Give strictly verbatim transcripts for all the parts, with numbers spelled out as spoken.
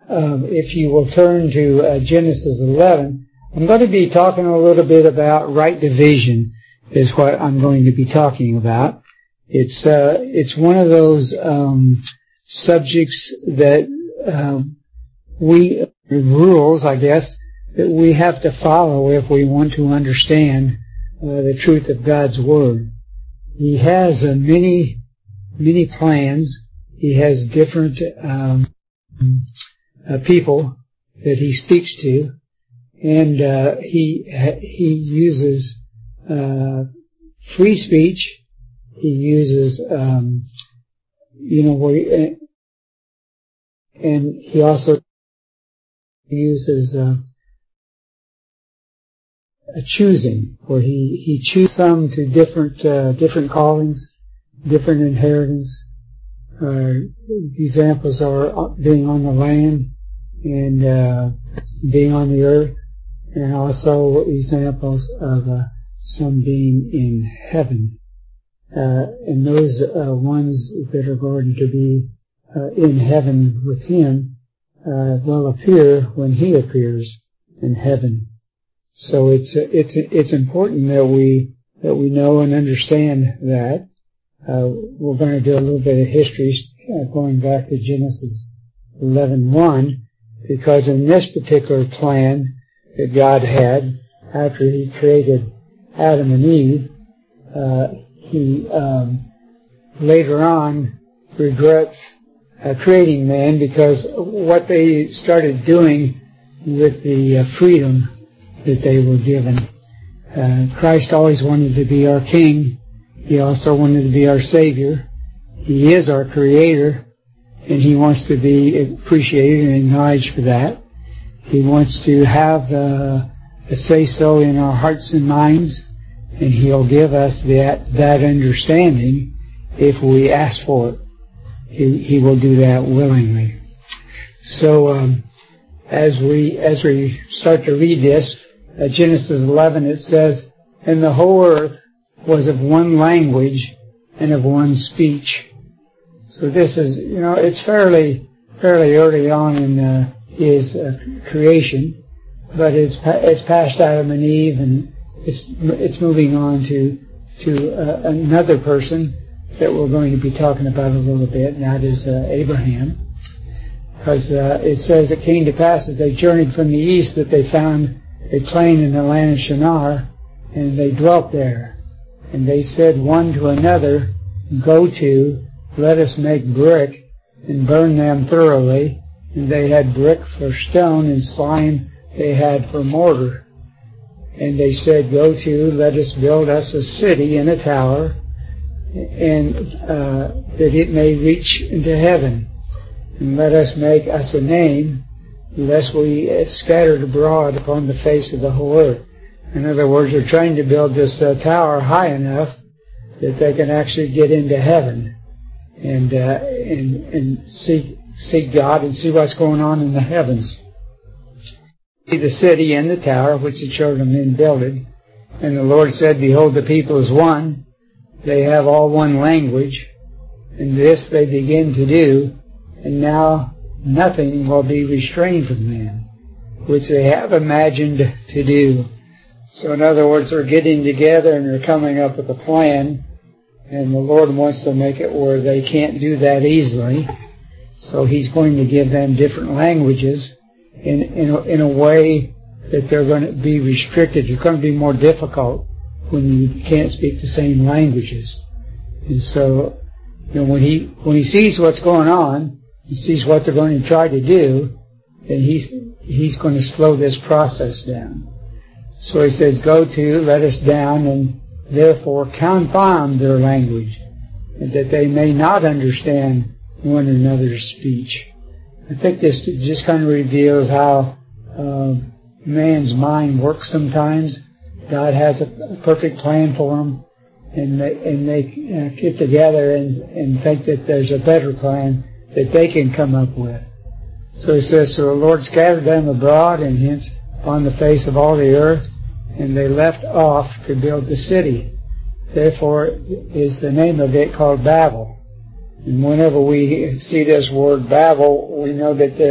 um, if you will turn to uh, Genesis eleven, I'm going to be talking a little bit about right division is what I'm going to be talking about. It's, uh, it's one of those, um, subjects that, um, we, rules, I guess, that we have to follow if we want to understand, uh, the truth of God's Word. He has uh, many, many plans. He has different, um, uh, people that he speaks to, and, uh, he, he uses, uh, free speech. He uses, um, you know, where he, and he also uses, uh, a choosing, where he, he chooses some to different, uh, different callings, different inheritance. Uh, examples are being on the land and, uh, being on the earth, and also examples of, uh, some being in heaven. Uh, and those, uh, ones that are going to be, uh, in heaven with him, uh, will appear when he appears in heaven. So it's, it's, it's important that we, that we know and understand that. Uh, we're going to do a little bit of history, uh, going back to Genesis eleven one, because in this particular plan that God had, after he created Adam and Eve, uh, he, um, later on regrets uh, creating man, because what they started doing with the uh, freedom that they were given. Uh, Christ always wanted to be our King. He also wanted to be our Savior. He is our Creator, and he wants to be appreciated and acknowledged for that. He wants to have uh, a say-so in our hearts and minds, and he'll give us that that understanding if we ask for it. He, he will do that willingly. So um, as we as we start to read this, uh, Genesis eleven, it says, "And the whole earth was of one language and of one speech." So this is, you know, it's fairly fairly early on in uh, his uh, creation, but it's it's past Adam and Eve, and it's it's moving on to to uh, another person that we're going to be talking about a little bit, and that is uh, Abraham. Because uh, it says it came to pass as they journeyed from the east that they found a plain in the land of Shinar, and they dwelt there. And they said one to another, "Go to, let us make brick, and burn them thoroughly." And they had brick for stone, and slime they had for mortar. And they said, "Go to, let us build us a city and a tower, and uh, that it may reach into heaven. And let us make us a name, lest we uh, scattered abroad upon the face of the whole earth." In other words, they're trying to build this uh, tower high enough that they can actually get into heaven and uh, and and seek seek God and see what's going on in the heavens. The city and the tower which the children of men builded. And the Lord said, "Behold, the people is one. They have all one language, and this they begin to do, and now nothing will be restrained from them, which they have imagined to do." So in other words, they're getting together and they're coming up with a plan, and the Lord wants to make it where they can't do that easily. So he's going to give them different languages in, in, a, in a way that they're going to be restricted. It's going to be more difficult when you can't speak the same languages. And so, you know, when he, when he sees what's going on, he sees what they're going to try to do, then he's, he's going to slow this process down. So he says, "Go to, let us down, and therefore confound their language, and that they may not understand one another's speech." I think this just kind of reveals how uh, man's mind works sometimes. God has a perfect plan for them, and they, and they uh, get together and, and think that there's a better plan that they can come up with. So he says, "So the Lord scattered them abroad, and hence on the face of all the earth, and they left off to build the city. Therefore is the name of it called Babel." And whenever we see this word Babel, we know that the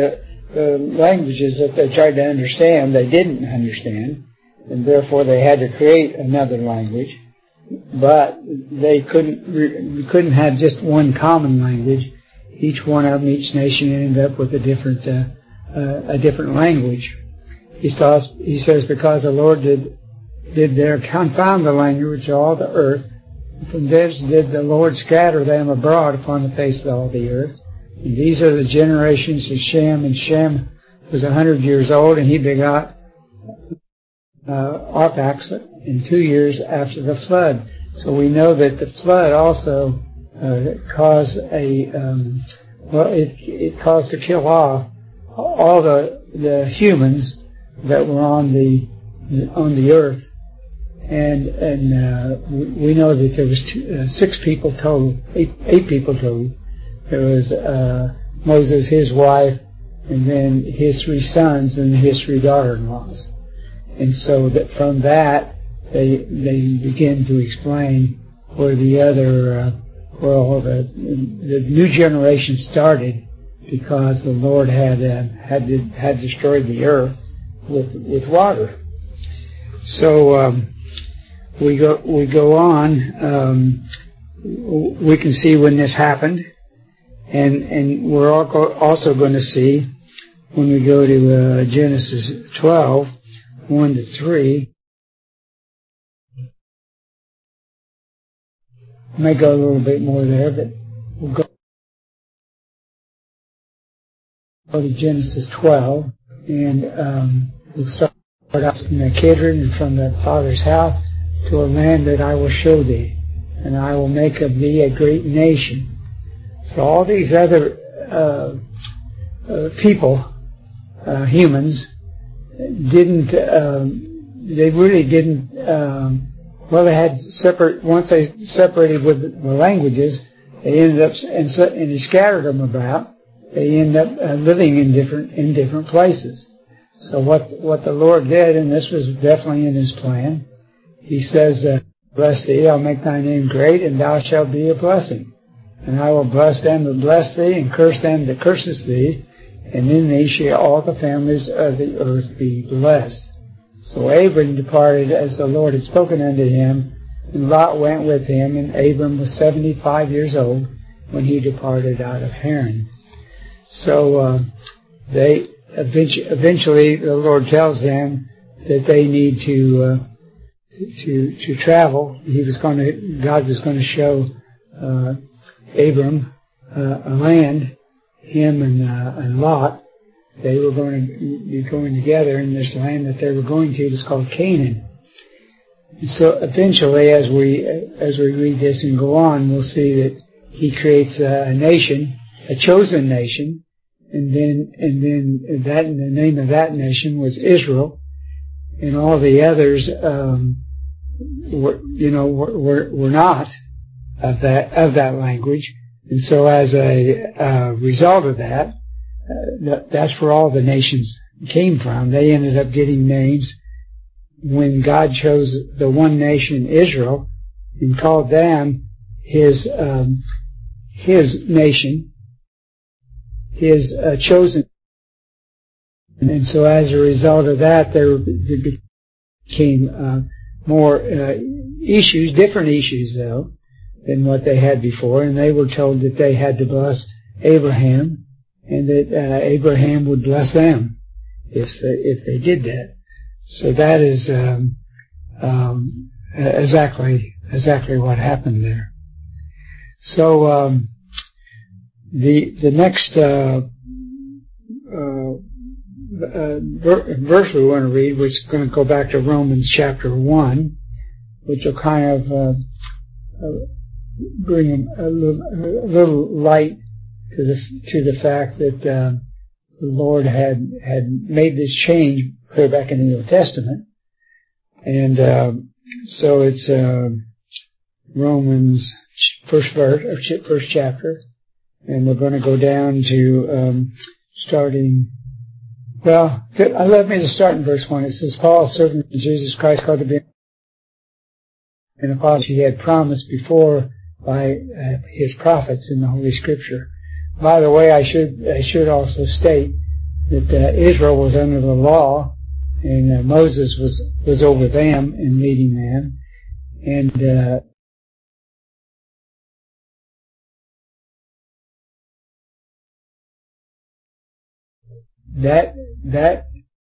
the languages that they tried to understand, they didn't understand, and therefore they had to create another language. But they couldn't couldn't have just one common language. Each one of them, each nation ended up with a different uh, uh, a different language. He says he says because the Lord did did there confound the language of all the earth. From thence did the Lord scatter them abroad upon the face of all the earth. And these are the generations of Shem, and Shem was a hundred years old, and he begot uh, Arphaxad in two years after the flood. So we know that the flood also uh, caused a um, well, it, it caused to kill off all the the humans that were on the on the earth, and and uh, we know that there was two, uh, six people total, eight, eight people total. There was uh, Moses, his wife, and then his three sons and his three daughter-in-laws. And so that from that, they they begin to explain where the other, uh, where all the the new generation started, because the Lord had uh, had had destroyed the earth with with water. So um, we go we go on. Um, we can see when this happened, and and we're also going to see when we go to uh, Genesis twelve. One to three. I may go a little bit more there, but we'll go to Genesis twelve, and um, we'll start out from the Kidron and from the Father's house to a land that I will show thee, and I will make of thee a great nation. So all these other uh, uh, people, uh, humans, didn't, um, they really didn't, um, well, they had separate, once they separated with the languages, they ended up, and, so, and he scattered them about, they ended up uh, living in different, in different places. So what, what the Lord did, and this was definitely in his plan, he says, uh, bless thee, I'll make thy name great, and thou shalt be a blessing. And I will bless them that bless thee, and curse them that curseth thee, and in thee shall all the families of the earth be blessed. So Abram departed as the Lord had spoken unto him, and Lot went with him, and Abram was seventy-five years old when he departed out of Haran. So uh, they eventually the Lord tells them that they need to uh, to to travel. He was going to God was going to show uh, Abram uh, a land. Him and, uh, and Lot, they were going to be going together, and this land that they were going to was called Canaan. And so eventually, as we as we read this and go on, we'll see that he creates a, a nation, a chosen nation, and then and then that the name of that nation was Israel, and all the others, um, were, you know, were, were were not of that of that language. And so as a uh, result of that, uh, that's where all the nations came from. They ended up getting names when God chose the one nation, Israel, and called them his um, his nation, his uh, chosen. And so as a result of that, there, there became uh, more uh, issues, different issues though, than what they had before, and they were told that they had to bless Abraham, and that uh, Abraham would bless them if they, if they did that. So that is um, um, exactly exactly what happened there. So um, the the next uh, uh, uh, verse we want to read, which is going to go back to Romans chapter one, which will kind of uh, uh, bring a little, a little light to the to the fact that uh, the Lord had had made this change clear back in the Old Testament, and uh, so it's uh, Romans first verse or first chapter, and we're going to go down to um, starting. Well, let me just start in verse one. It says, "Paul, servant of Jesus Christ, called to be an apostle, he had promised before by uh, his prophets in the Holy Scripture." By the way, I should I should also state that uh, Israel was under the law, and uh, Moses was was over them and leading them, and uh, that that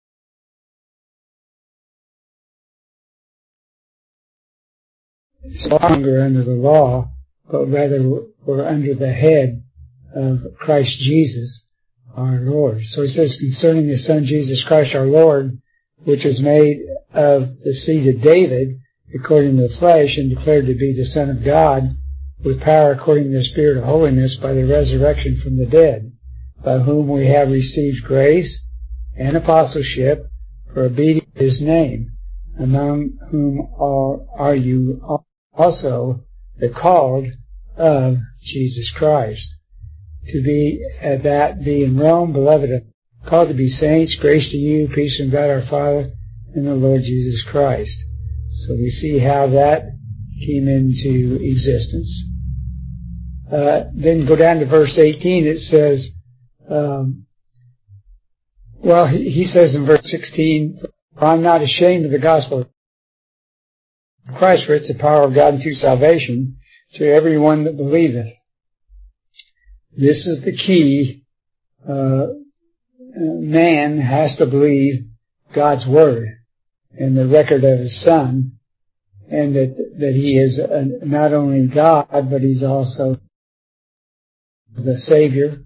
is no longer under the law, but rather we're under the head of Christ Jesus, our Lord. So he says, concerning his Son Jesus Christ our Lord, which was made of the seed of David, according to the flesh, and declared to be the Son of God, with power according to the Spirit of holiness, by the resurrection from the dead, by whom we have received grace and apostleship for obedience to his name, among whom are, are you also the called of Jesus Christ. To be at that be in Rome, beloved, called to be saints, grace to you, peace from God our Father and the Lord Jesus Christ. So we see how that came into existence. Uh, then go down to verse eighteen. It says, um, well, he, he says in verse sixteen, for I'm not ashamed of the gospel of Christ, for it's the power of God unto salvation to everyone that believeth. This is the key. Uh, man has to believe God's word and the record of his Son, and that that he is a, not only God, but he's also the Savior.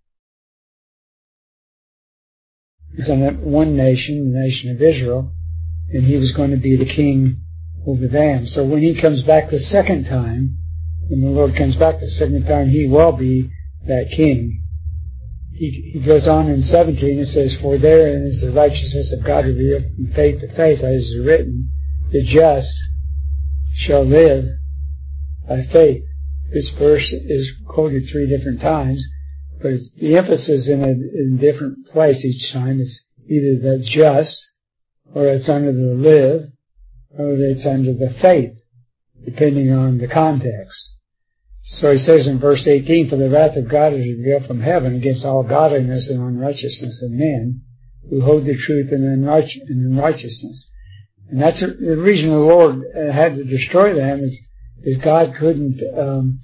He's in one nation, the nation of Israel, and he was going to be the king over them. So when he comes back the second time, when the Lord comes back the second time, he will be that king. He, he goes on in seventeen, it says, for therein is the righteousness of God revealed from faith to faith, as is written, the just shall live by faith. This verse is quoted three different times, but it's, the emphasis in a in a different place each time. It's either the just, or it's under the live, or it's under the faith, depending on the context. So he says in verse eighteen, for the wrath of God is revealed from heaven against all godliness and unrighteousness of men who hold the truth in unrighteousness. And that's the reason the Lord had to destroy them, is, is God couldn't um,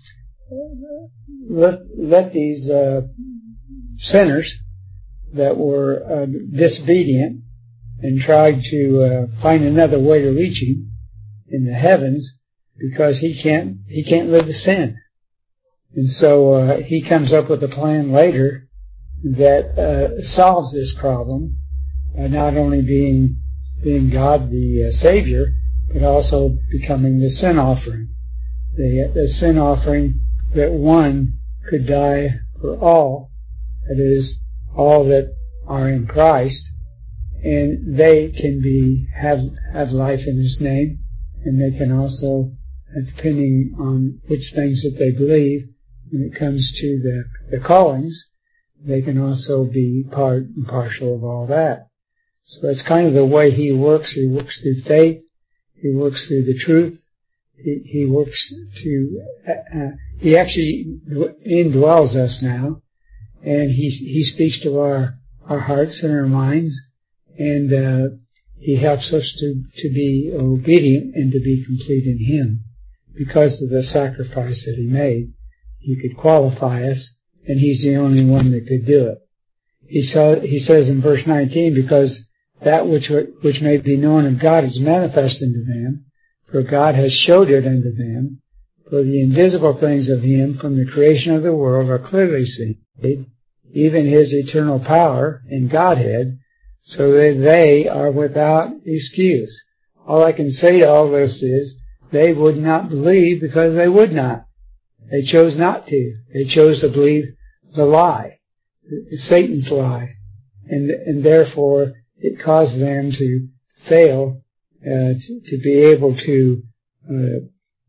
let, let these uh, sinners that were uh, disobedient and tried to uh, find another way to reach him in the heavens, because he can't he can't live with sin. And so uh, he comes up with a plan later that uh, solves this problem by not only being being God the uh, Savior, but also becoming the sin offering. The, the sin offering that one could die for all, that is, all that are in Christ, and they can be have have life in his name, and they can also, depending on which things that they believe, when it comes to the, the callings, they can also be part and partial of all that. So that's kind of the way he works. He works through faith. He works through the truth. He, he works to, uh, he actually indwells us now, and he, he speaks to our, our hearts and our minds, and, uh, he helps us to, to be obedient and to be complete in him because of the sacrifice that he made. He could qualify us, and he's the only one that could do it. He, saw, he says in verse nineteen, because that which which may be known of God is manifest unto them, for God has showed it unto them. For the invisible things of him from the creation of the world are clearly seen, even his eternal power and Godhead, so that they are without excuse. All I can say to all this is, they would not believe because they would not. They chose not to. They chose to believe the lie, Satan's lie, and and therefore it caused them to fail uh, to, to be able to uh,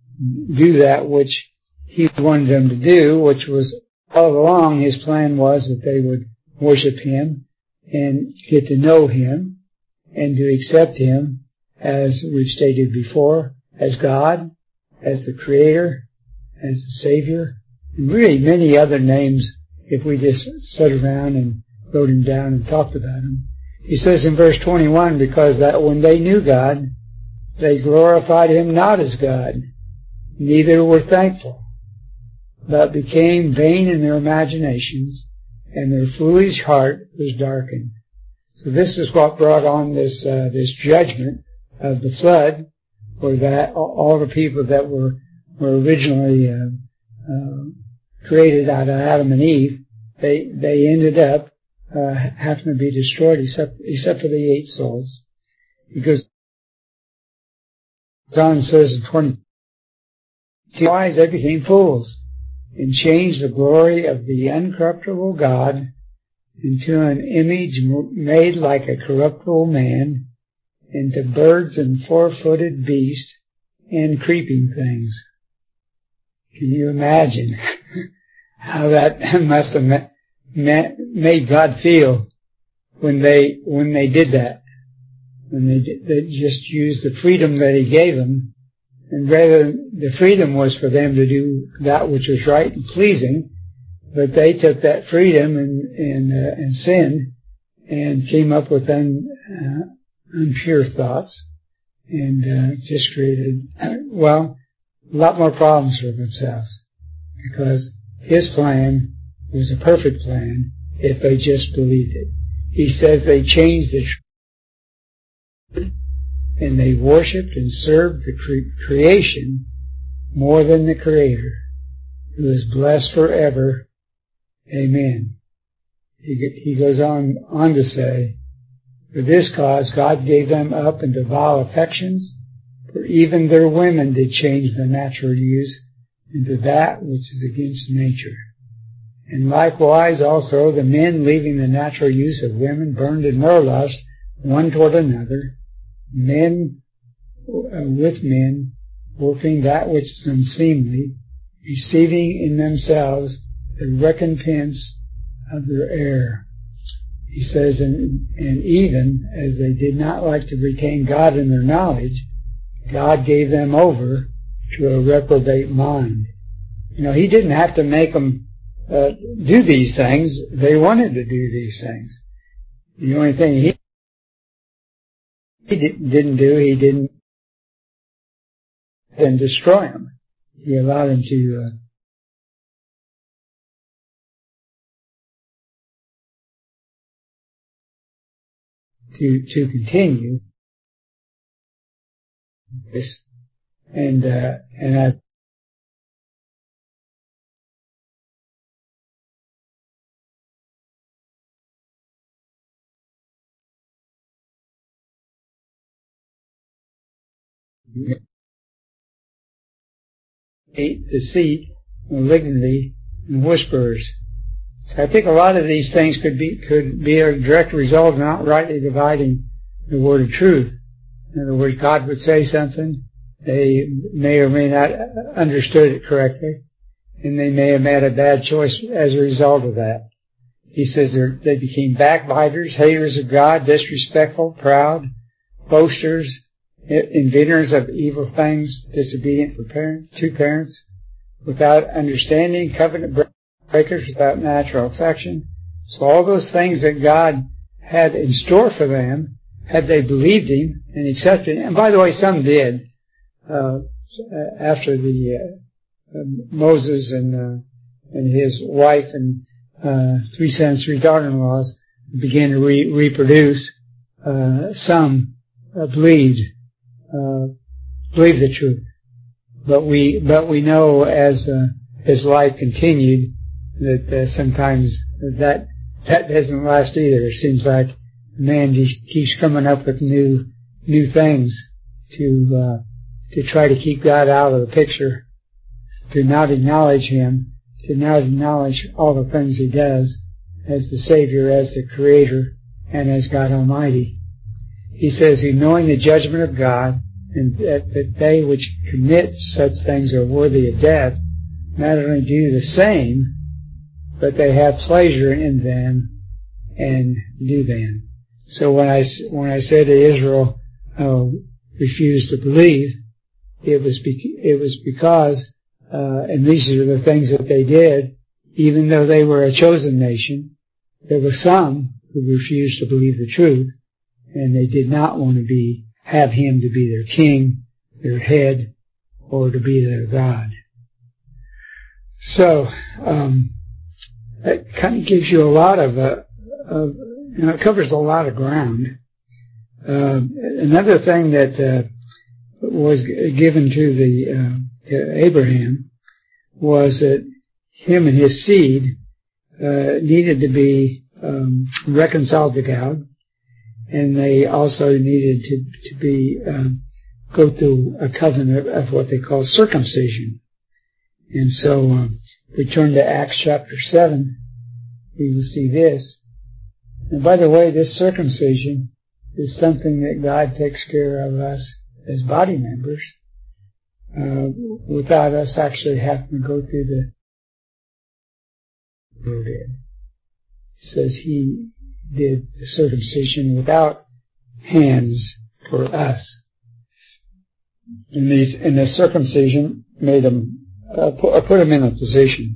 do that which he wanted them to do, which was all along his plan was that they would worship him and get to know him and to accept him, as we've stated before, as God, as the Creator, as the Savior, and really many other names if we just sit around and wrote him down and talked about him. He says in verse twenty-one, because that when they knew God, they glorified him not as God, neither were thankful, but became vain in their imaginations, and their foolish heart was darkened. So this is what brought on this uh, this judgment of the flood, or that all the people that were were originally uh, uh, created out of Adam and Eve, they they ended up uh, having to be destroyed, except except for the eight souls. Because John says in twenty, wise they became fools, and changed the glory of the uncorruptible God into an image made like a corruptible man, into birds and four-footed beasts and creeping things. Can you imagine how that must have ma- ma- made God feel when they when they did that? When they, did, they just used the freedom that he gave them, and rather the freedom was for them to do that which was right and pleasing, but they took that freedom and and, uh, and sin and came up with un, uh, impure thoughts, and uh, just created, well, a lot more problems for themselves, because his plan was a perfect plan if they just believed it. He says they changed the truth, and they worshipped and served the cre- creation more than the Creator, who is blessed forever. Amen. He, he goes on, on to say, for this cause God gave them up into vile affections, for even their women did change the natural use into that which is against nature. And likewise also the men, leaving the natural use of women, burned in their lust one toward another, men uh, with men, working that which is unseemly, receiving in themselves the recompense of their error. He says, and, and even as they did not like to retain God in their knowledge, God gave them over to a reprobate mind. You know, he didn't have to make them uh, do these things. They wanted to do these things. The only thing he, he didn't do, he didn't then destroy them. He allowed them to uh, to to continue this, and uh, and I hate, deceit, malignity, and whisperers. So I think a lot of these things could be could be a direct result of not rightly dividing the word of truth. In other words, God would say something, they may or may not understood it correctly, and they may have made a bad choice as a result of that. He says they became backbiters, haters of God, disrespectful, proud, boasters, inventors of evil things, disobedient for parent, to parents, without understanding, covenant breakers, without natural affection. So all those things that God had in store for them, had they believed him and accepted him, and by the way, some did, uh, after the uh, uh, Moses and uh, and his wife and uh, three sons, three daughter-in-laws began to re- reproduce, uh, some uh, believed uh, believed the truth. But we but we know as uh, as life continued that uh, sometimes that that doesn't last either. It seems like man just keeps coming up with new new things to uh, to try to keep God out of the picture, to not acknowledge him, to not acknowledge all the things he does as the Savior, as the Creator, and as God Almighty. He says, who knowing the judgment of God, and that, that they which commit such things are worthy of death, not only do the same, but they have pleasure in them and do them. So when I, when I said that Israel uh, refused to believe, it was be, it was because, uh, and these are the things that they did, even though they were a chosen nation, there were some who refused to believe the truth, and they did not want to be have him to be their king, their head, or to be their God. So um, that kind of gives you a lot of, uh, of you know, it covers a lot of ground. Uh, another thing that uh, was given to the uh, to Abraham was that him and his seed uh, needed to be um, reconciled to God, and they also needed to to be um, go through a covenant of what they call circumcision. And so um, we turn to Acts chapter seven. We will see this. And by the way, this circumcision is something that God takes care of us as body members, uh, without us actually having to go through the Lord did. It says he did the circumcision without hands for us. And these, and the circumcision made them, uh, put, put them in a position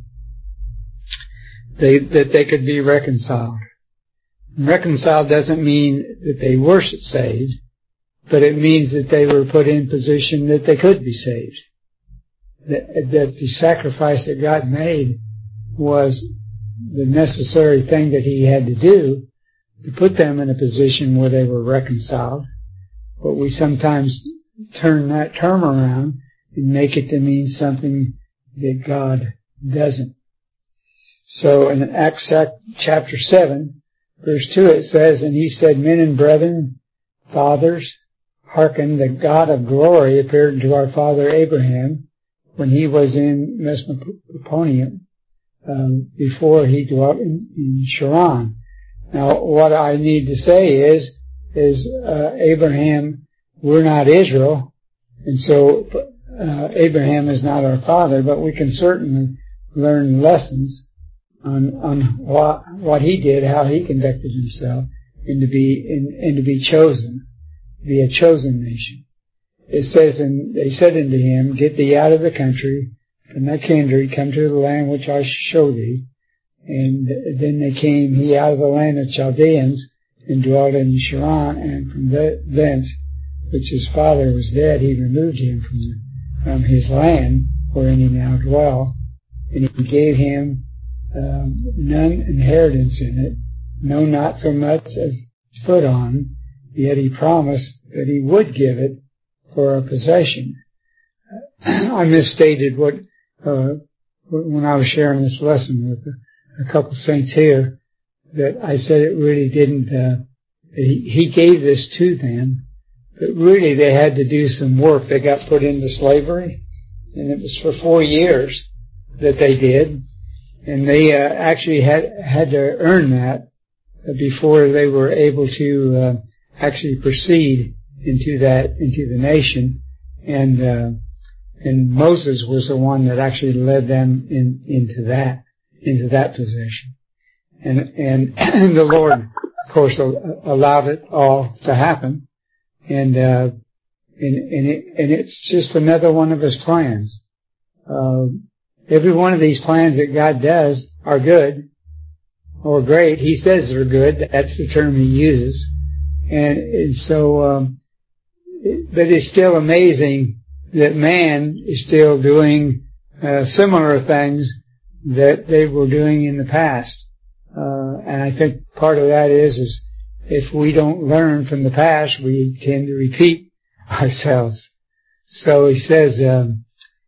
they, that they could be reconciled. Reconciled doesn't mean that they were saved, but it means that they were put in position that they could be saved. That, that the sacrifice that God made was the necessary thing that he had to do to put them in a position where they were reconciled. But we sometimes turn that term around and make it to mean something that God doesn't. So in Acts chapter seven, verse two, it says, "And he said, Men and brethren, fathers, hearken, the God of glory appeared unto our father Abraham when he was in Mesopotamia, um, before he dwelt in, in Charan." Now, what I need to say is, is uh, Abraham, we're not Israel, and so uh, Abraham is not our father, but we can certainly learn lessons on on what what he did, how he conducted himself, and to be and, and to be chosen, be a chosen nation. It says, and they said unto him, Get thee out of the country, from thy kindred, come to the land which I show thee. And then they came, he out of the land of Chaldeans, and dwelt in Charan, and from thence, which his father was dead, he removed him from the, from his land, wherein he now dwelt, and he gave him um, none inheritance in it, no, not so much as foot on, yet he promised that he would give it for a possession. I misstated what uh, when I was sharing this lesson with a, a couple saints here, that I said it really didn't. Uh, he, he gave this to them, but really they had to do some work. They got put into slavery, and it was for four years that they did, and they uh, actually had had to earn that before they were able to uh, actually proceed into that into the nation. And uh, and Moses was the one that actually led them in into that into that position. And and, and the Lord, of course, allowed it all to happen. And uh, and and, it, and it's just another one of His plans. Uh, every one of these plans that God does are good or great. He says they're good. That's the term He uses. And, and so, um, it, but it's still amazing that man is still doing uh, similar things that they were doing in the past. Uh, and I think part of that is, is if we don't learn from the past, we tend to repeat ourselves. So He says, um,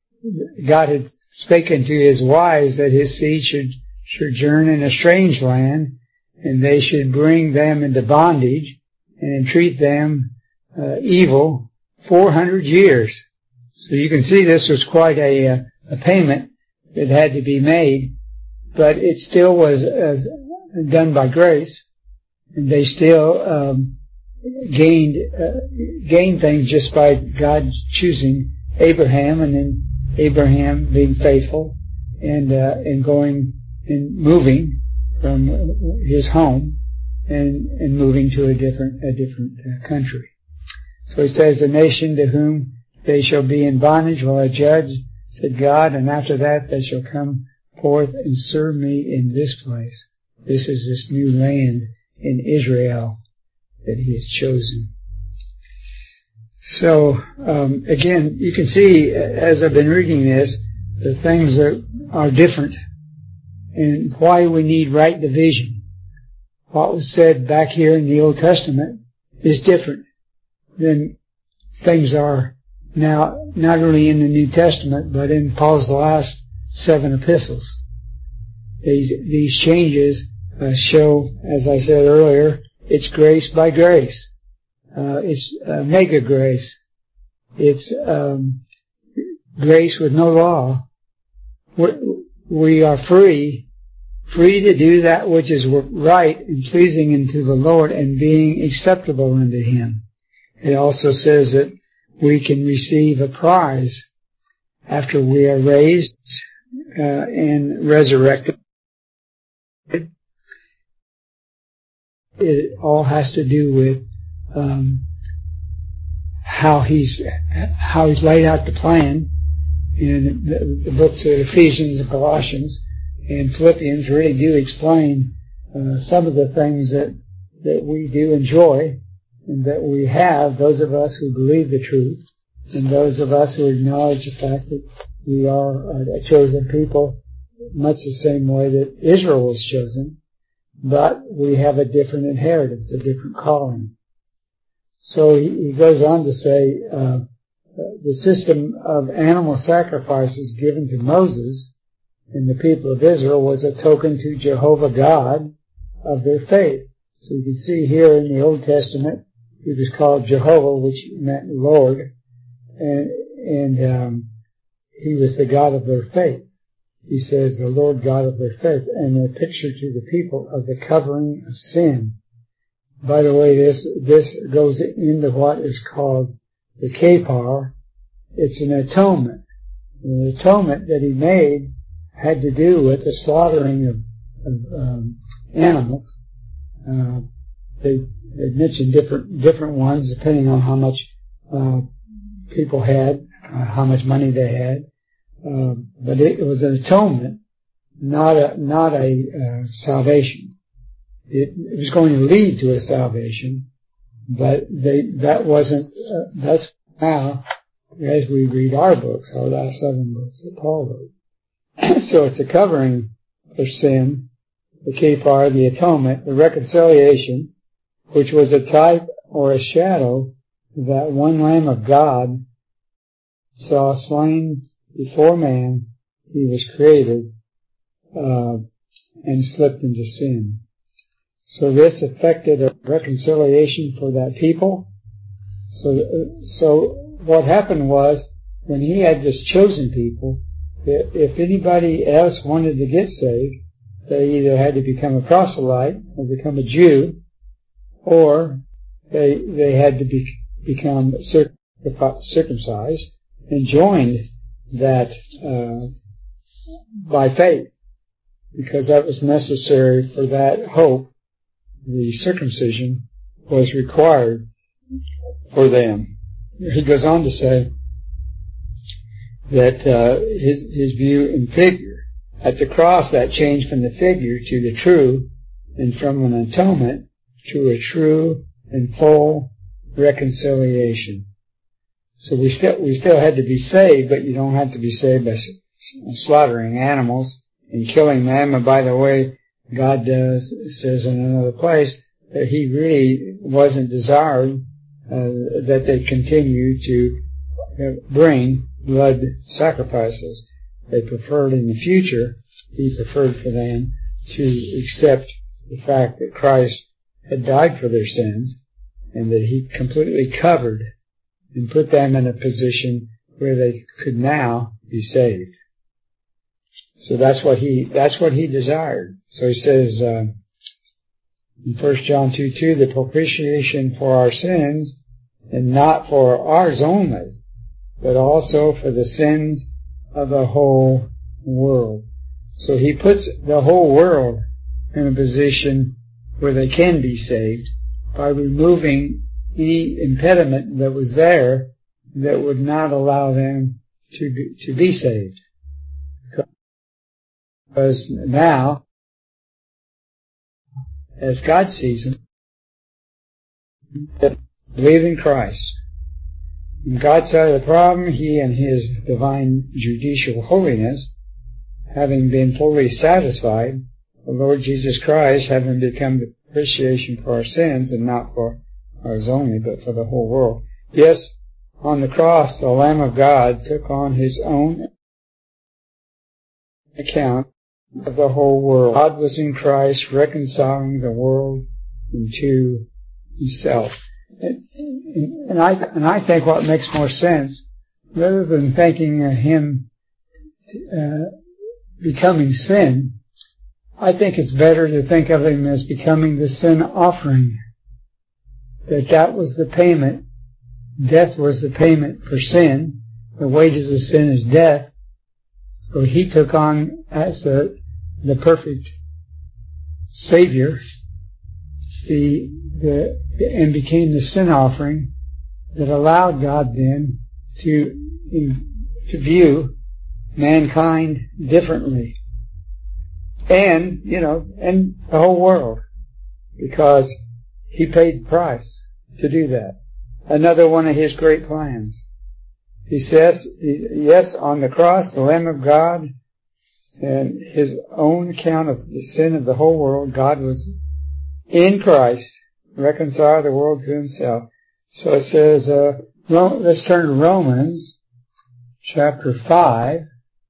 God had spoken to His wise that His seed should sojourn in a strange land, and they should bring them into bondage and entreat them uh, evil four hundred years. So you can see this was quite a, a payment that had to be made, but it still was uh, done by grace, and they still um, gained uh, gained things just by God choosing Abraham, and then Abraham being faithful and uh, and going and moving from his home and and moving to a different a different uh, country. So He says, "The nation to whom they shall be in bondage will I judge," said God, "and after that they shall come forth and serve me in this place." This is this new land in Israel that he has chosen. So, um, again, you can see as I've been reading this, the things that are different and why we need right division. What was said back here in the Old Testament is different than things are now, not only in the New Testament, but in Paul's last seven epistles. These, these changes uh, show, as I said earlier, it's grace by grace. Uh, it's uh, mega grace. It's um, grace with no law. We're, we are free, free to do that which is right and pleasing unto the Lord and being acceptable unto Him. It also says that we can receive a prize after we are raised uh, and resurrected. It all has to do with um, how he's how he's laid out the plan in the, the books of Ephesians and Colossians and Philippians. Really do explain uh, some of the things that that we do enjoy and that we have, those of us who believe the truth and those of us who acknowledge the fact that we are a chosen people, much the same way that Israel was chosen, but we have a different inheritance, a different calling. So he, he goes on to say, uh, the system of animal sacrifices given to Moses and the people of Israel was a token to Jehovah God of their faith. So you can see here in the Old Testament, he was called Jehovah, which meant Lord, and, and, um, he was the God of their faith. He says the Lord God of their faith, and a picture to the people of the covering of sin. By the way, this, this goes into what is called the kapar. It's an atonement. The atonement that he made had to do with the slaughtering of, of um, animals. Uh, they, they mentioned different, different ones depending on how much, uh, people had, uh, how much money they had. Uh, but it, it was an atonement, not a, not a, uh, salvation. It, it was going to lead to a salvation, but they, that wasn't, uh, that's now, as we read our books, our last seven books that Paul wrote. So it's a covering for sin, the kapar, the atonement, the reconciliation, which was a type or a shadow that one Lamb of God saw slain before man, he was created, uh, and slipped into sin. So this affected a reconciliation for that people. So, so what happened was, when he had this chosen people, if anybody else wanted to get saved, they either had to become a proselyte or become a Jew, or they they had to be, become circumcised and joined that uh, by faith, because that was necessary for that hope. The circumcision was required for them. He goes on to say that uh, his his view in figure at the cross, that changed from the figure to the true, and from an atonement to a true and full reconciliation. So we still we still had to be saved, but you don't have to be saved by slaughtering animals and killing them. And by the way, God does, says in another place that He really wasn't desired uh, that they continue to bring blood sacrifices. They preferred in the future, He preferred for them to accept the fact that Christ had died for their sins and that He completely covered and put them in a position where they could now be saved. So that's what he, that's what he desired. So he says, uh, in First John two two, the propitiation for our sins, and not for ours only, but also for the sins of the whole world. So he puts the whole world in a position where they can be saved by removing the impediment that was there that would not allow them to be, to be saved. Because now as God sees them, that believe in Christ. On God's side of the problem, He and His divine judicial holiness, having been fully satisfied, the Lord Jesus Christ, having become the propitiation for our sins, and not for ours only, but for the whole world. Yes, on the cross, the Lamb of God took on His own account of the whole world. God was in Christ reconciling the world into Himself. And, and, and I and I think what makes more sense, rather than thinking of Him uh, becoming sin, I think it's better to think of Him as becoming the sin offering. That that was the payment. Death was the payment for sin. The wages of sin is death. So He took on as the, the perfect Savior, the, the, and became the sin offering that allowed God then to, in, to view mankind differently. And, you know, and the whole world. Because He paid the price to do that. Another one of His great plans. He says, yes, on the cross, the Lamb of God, and His own account of the sin of the whole world, God was in Christ, reconcile the world to Himself. So it says, uh, let's turn to Romans chapter five,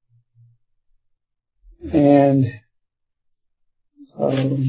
and um,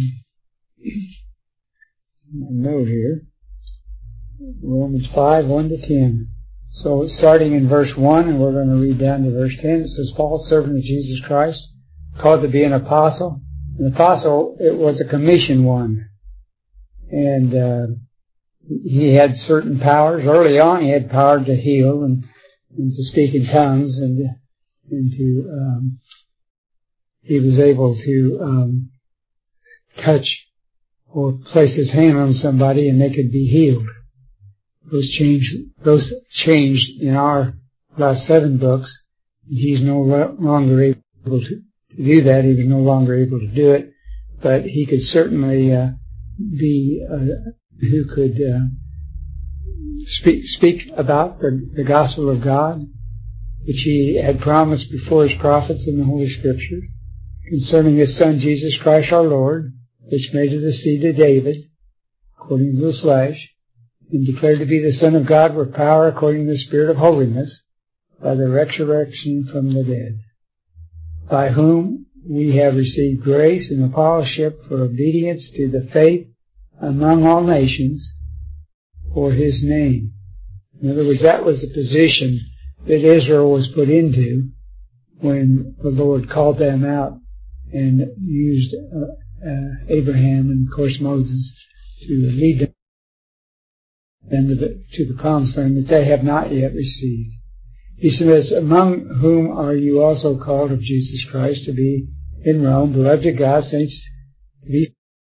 a note here, Romans five, one to ten. So starting in verse one, and we're going to read down to verse ten, it says, Paul, servant of Jesus Christ, called to be an apostle. An apostle, it was a commissioned one. And uh, he had certain powers. Early on, he had power to heal and, and to speak in tongues, and, and to, um, he was able to um, touch or place his hand on somebody and they could be healed. Those changed, those changed in our last seven books. And he's no longer able to, to do that. He was no longer able to do it, but he could certainly uh, be uh, who could uh, speak speak about the, the gospel of God, which He had promised before His prophets in the Holy Scriptures, concerning His Son Jesus Christ our Lord, which made of the seed of David, according to the flesh, and declared to be the Son of God with power according to the Spirit of holiness, by the resurrection from the dead, by whom we have received grace and apostleship for obedience to the faith among all nations for His name. In other words, that was the position that Israel was put into when the Lord called them out and used uh, uh, Abraham and, of course, Moses to lead them and to the, to the promised land that they have not yet received. He says, among whom are you also called of Jesus Christ to be in Rome, beloved of God, saints, to be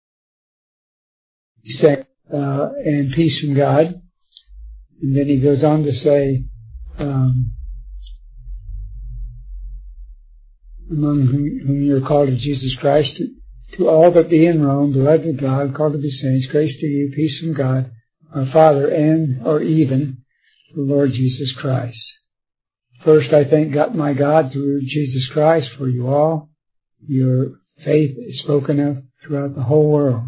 saved, uh, and peace from God. And then he goes on to say, um, among whom, whom you are called of Jesus Christ, to, to all that be in Rome, beloved of God, called to be saints, grace to you, peace from God, our Father, and, or even, the Lord Jesus Christ. First, I thank God, my God, through Jesus Christ for you all. Your faith is spoken of throughout the whole world.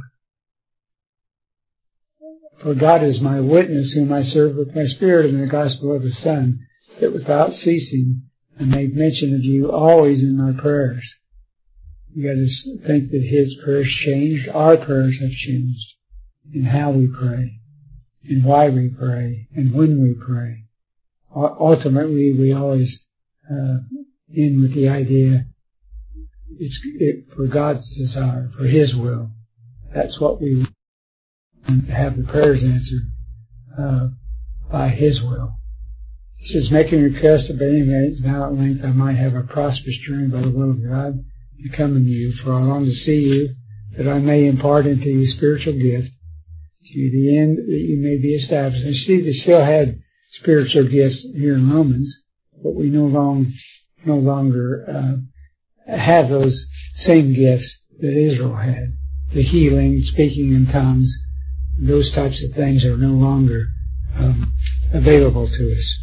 For God is my witness, whom I serve with my spirit in the gospel of His Son, that without ceasing I made mention of you always in my prayers. You got to think that His prayers changed. Our prayers have changed in how we pray, and why we pray, and when we pray. Ultimately, we always uh, end with the idea it's it, for God's desire, for His will. That's what we want, to have the prayers answered uh, by His will. He says, making request of any means, now at length I might have a prosperous journey by the will of God to come unto you, for I long to see you, that I may impart into you spiritual gift, to the end that you may be established. And see, they still had spiritual gifts here in Romans, but we no long, no longer uh, have those same gifts that Israel had. the healing, speaking in tongues, those types of things are no longer um, available to us.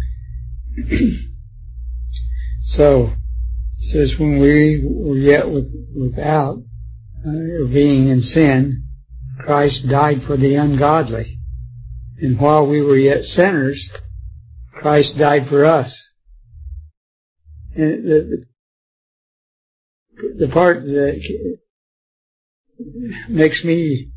So, it says, when we were yet with, without, uh, or being in sin, Christ died for the ungodly. And while we were yet sinners, Christ died for us. And the, the, the part that makes me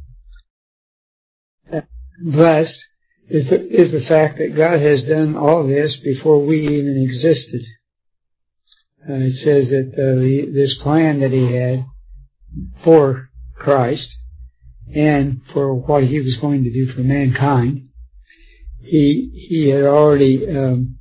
blessed is the, is the fact that God has done all this before we even existed. Uh, it says that uh, the, this plan that he had for Christ and for what he was going to do for mankind, he he had already um,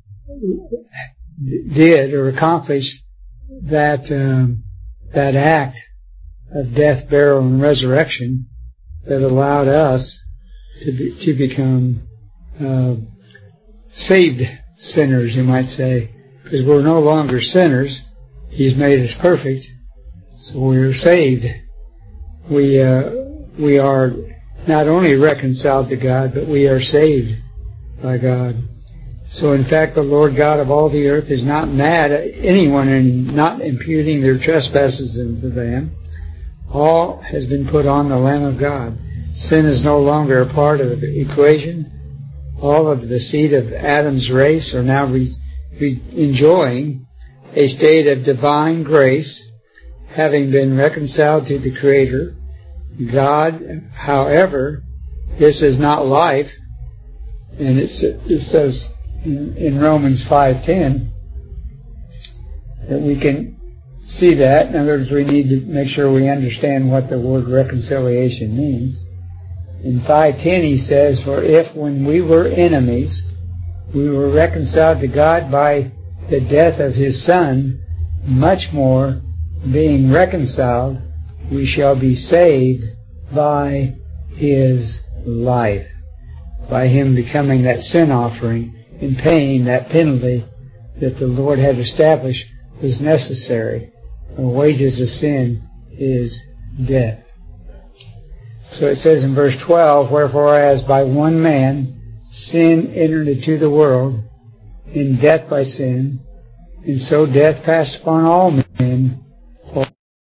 did or accomplished that um, that act of death, burial, and resurrection that allowed us to be, to become uh, saved sinners, you might say, because we're no longer sinners. He's made us perfect, so we're saved. We uh, we are not only reconciled to God, but we are saved by God. So in fact, the Lord God of all the earth is not mad at anyone and not imputing their trespasses into them. All has been put on the Lamb of God. Sin is no longer a part of the equation. All of the seed of Adam's race are now re- re- enjoying a state of divine grace, having been reconciled to the Creator, God. However, this is not life, and it's, it says in, in Romans five ten that we can see that. In other words, we need to make sure we understand what the word reconciliation means. In five ten he says, for if when we were enemies, we were reconciled to God by the death of his Son, much more, being reconciled, we shall be saved by his life, by him becoming that sin offering and paying that penalty that the Lord had established was necessary. The wages of sin is death. So it says in verse twelve, wherefore as by one man sin entered into the world, and death by sin, and so death passed upon all men, for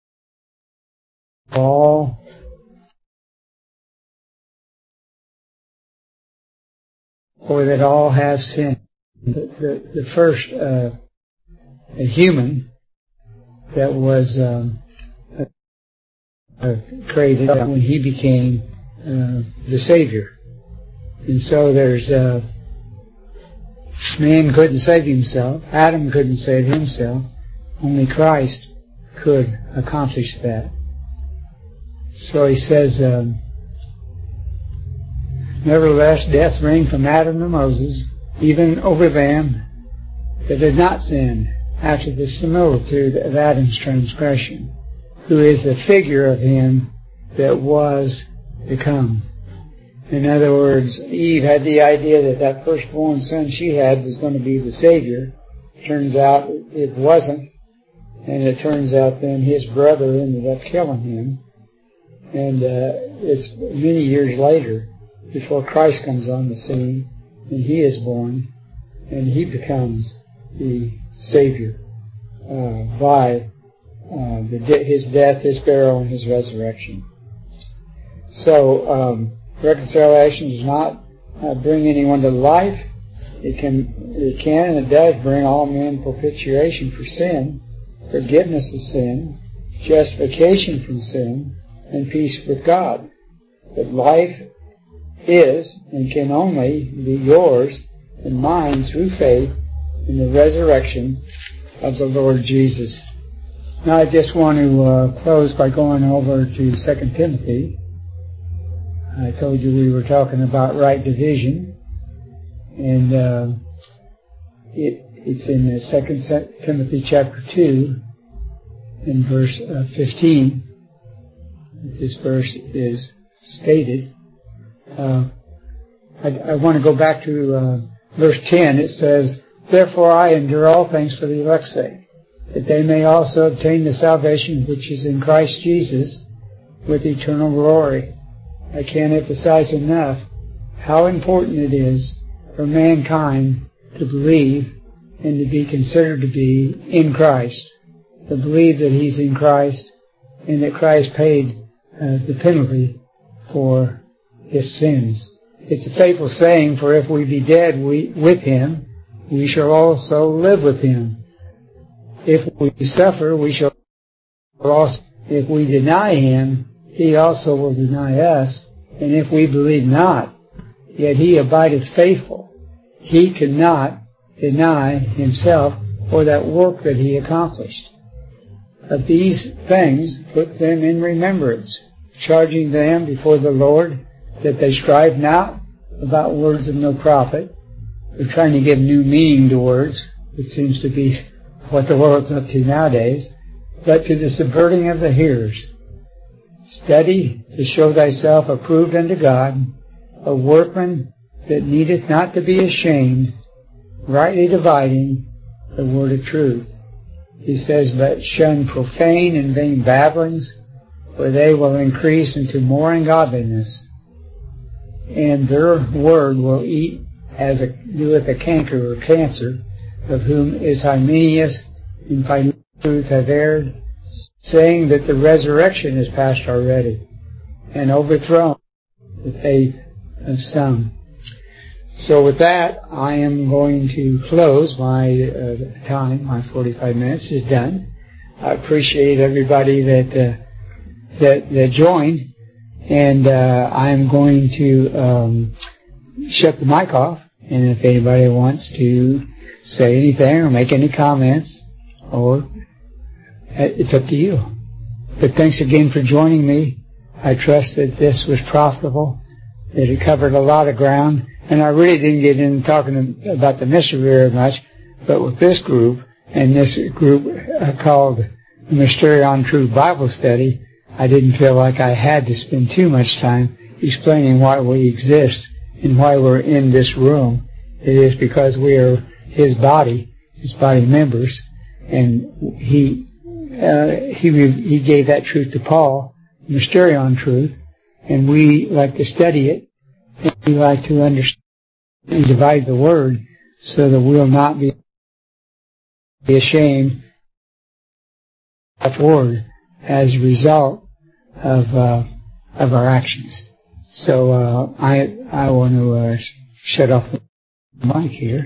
all or that all have sinned. The, the, the first uh, a human that was um, uh, created when he became uh, the Savior. And so there's uh, man couldn't save himself. Adam couldn't save himself. Only Christ could accomplish that. So he says, um, nevertheless, death reigned from Adam to Moses, even over them that had not sinned, after the similitude of Adam's transgression, who is the figure of him that was to come. In other words, Eve had the idea that that firstborn son she had was going to be the Savior. Turns out it wasn't, and it turns out then his brother ended up killing him. And uh, it's many years later before Christ comes on the scene, and he is born, and he becomes the Savior uh, by uh, the de- his death, his burial, and his resurrection. So um, reconciliation does not uh, bring anyone to life. It can, it can, and it does bring all men propitiation for sin, forgiveness of sin, justification from sin, and peace with God. But life is and can only be yours and mine through faith in the resurrection of the Lord Jesus. Now I just want to uh, close by going over to Second Timothy. I told you we were talking about right division, and uh, it, it's in Second Timothy chapter two, in verse uh, fifteen. This verse is stated. Uh, I, I want to go back to uh, verse ten. It says, therefore I endure all things for the elect's sake, that they may also obtain the salvation which is in Christ Jesus with eternal glory. I can't emphasize enough how important it is for mankind to believe and to be considered to be in Christ, to believe that He's in Christ and that Christ paid uh, the penalty for his sins. It's a faithful saying, for if we be dead we, with Him, we shall also live with Him. If we suffer, we shall also. If we deny Him, He also will deny us. And if we believe not, yet He abideth faithful. He cannot deny Himself or that work that He accomplished. Of these things, put them in remembrance, charging them before the Lord that they strive not about words of no profit. They're trying to give new meaning to words, which seems to be what the world's up to nowadays, but to the subverting of the hearers. Study to show thyself approved unto God, a workman that needeth not to be ashamed, rightly dividing the word of truth. He says, but shun profane and vain babblings, for they will increase into more ungodliness, and their word will eat as a, doeth a canker or cancer, of whom is Hymenaeus and Philetus have erred, saying that the resurrection is past already, and overthrown the faith of some. So with that, I am going to close. My uh, time, my forty-five minutes is done. I appreciate everybody that uh, that, that joined, and uh, I'm going to um, shut the mic off. And if anybody wants to say anything or make any comments, or it's up to you. But thanks again for joining me. I trust that this was profitable, that it covered a lot of ground. And I really didn't get into talking about the mystery very much, but with this group, and this group uh, called the Mysterion Truth Bible Study, I didn't feel like I had to spend too much time explaining why we exist and why we're in this room. It is because we are His body, His body members, and He uh, he he gave that truth to Paul, Mysterion Truth, and we like to study it. We like to understand and divide the word so that we'll not be ashamed of the word as a result of uh, of our actions. So uh, I I want to uh, shut off the mic here.